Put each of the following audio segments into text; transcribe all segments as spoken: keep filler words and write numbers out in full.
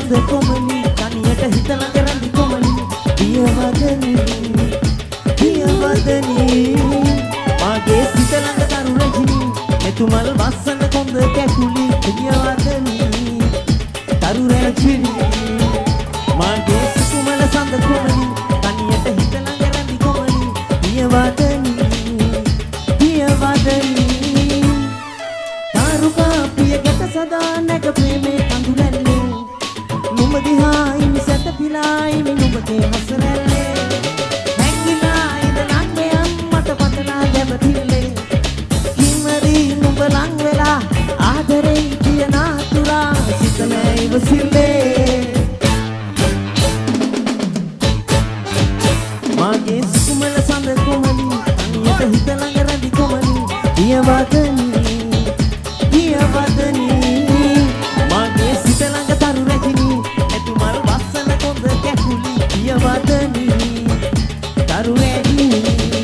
සඳ කොමලි තනියට හිත ළඟ රැඳි කොමලි පියවදනි පියවදනි මාගේ සිත ළඟ තරු රජිනි මෙතුමල් වස්සන කොඳ කැකුලි පියවදනි තරු රජිනි මාගේ සිතුමල සඳ කොමලි තනියට හිත ළඟ රැඳි කොමලි පියවදනි පියවදනි තාරුකා පිය ගැට සදා නැග ප්‍රේමේ කඳුලැල්ලේ නුඹ දිහා ඉමි සැතපීලා ඉමි නුඹගේ හසරැල්ලේ හැංගිලා ඉඳලා මෙයන් මට පතලා දැවතිල්ලේ කිමරි නුඹ ලං වෙලා ආදරේ කියන අතුරා සිත නෑ ඉවසිල්ලේ මාගේ සුකුමල සඳ කොමලි අනියට හිත ළඟ රැඳි කොමලි පියවදනි පියවදනි මාගේ සිත ළඟ තරු රැජිනි එතුමල් වස්සන කොඳ කැකුලි පියවදනි තරු රැජිනි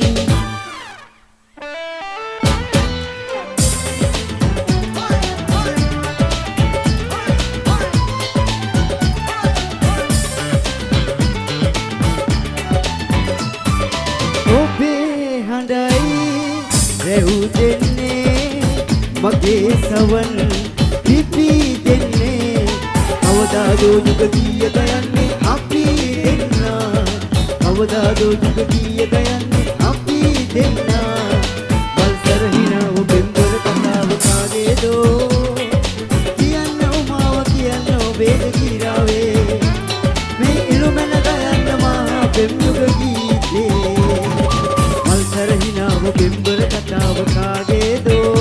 ඔබේ හඬයි රැව් දෙන්නේ මගේ සවන් පිපි දෙන්නේ කවදාදෝ යුග ගීයක යන්නේ අපි දෙන්නා කවදාදෝ යුග ගීයක යන්නේ අපි දෙන්නා වල්සර හිනාව බෙන්දර කතාව කාගේදෝ කියන්නෝ මාව කියන්නෝ වේද කිරාවේ මේ ඉරුමන ගයන්න මහා බෙම් යුග ගීතේ වල්සර හිනාව බෙන්දර කතාව කාගේදෝ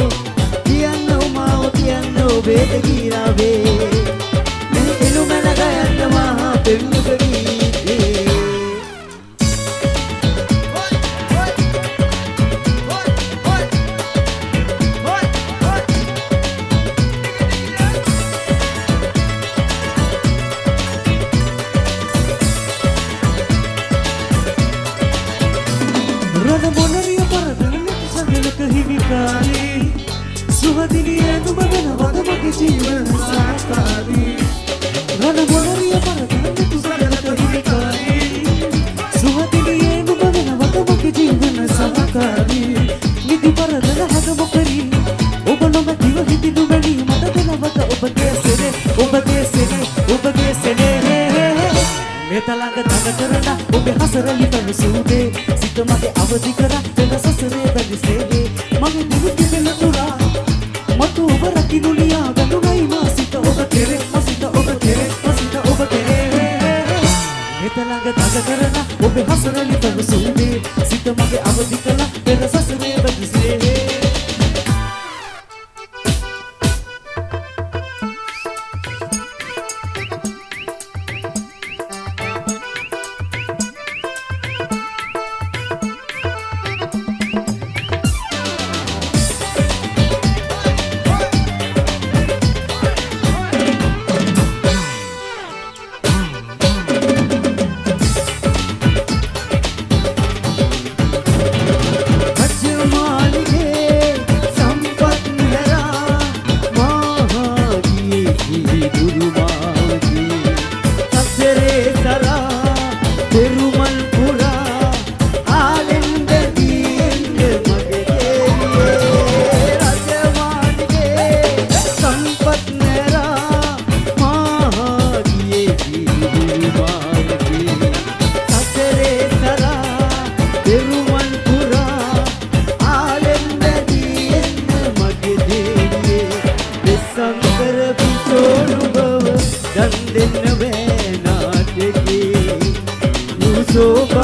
වේද ගිරාවේ මේ එළුමන ගයන්න මහා පෙම්මුක ගීතේ රණ මොනරිය පරදන සඳලක හිමිකාරී සුවදිනිය නුඹ වෙනවද මගේ ජීවන සාකාරී රණ මොනරිය පරදන සඳලක හිමිකාරී සුවදිනිය නුඹ වෙනවද මගේ ජීවන සාකාරී නිදි පරදන හද මොකරී ඔබ නොමැතිව හිතිනු වැනි මට වෙනවද ඔබගේ සෙනේ ඔබගේ සෙනේ ඔබගේ සෙනේ මෙතලඟ තඟ කරලා ඔබේ හසරලි පැනසුනේ සිත මගේ අවදි කරා වෙන සසරේ බැඳිසේනේ මගේ නිරුද්ධ වෙන තුරා මතු ඔබ රකින්නු ලියා ගනුයි මාසිත ඔබ කෙරේ මාසිත ඔබ කෙරේ මාසිත ඔබ කෙරේ මෙතලඟ තඟ කරලා ඔබේ හසරලි පැනසුනේ සිත මගේ අවදි කරා වෙන සසරේ බැඳිසේනේ so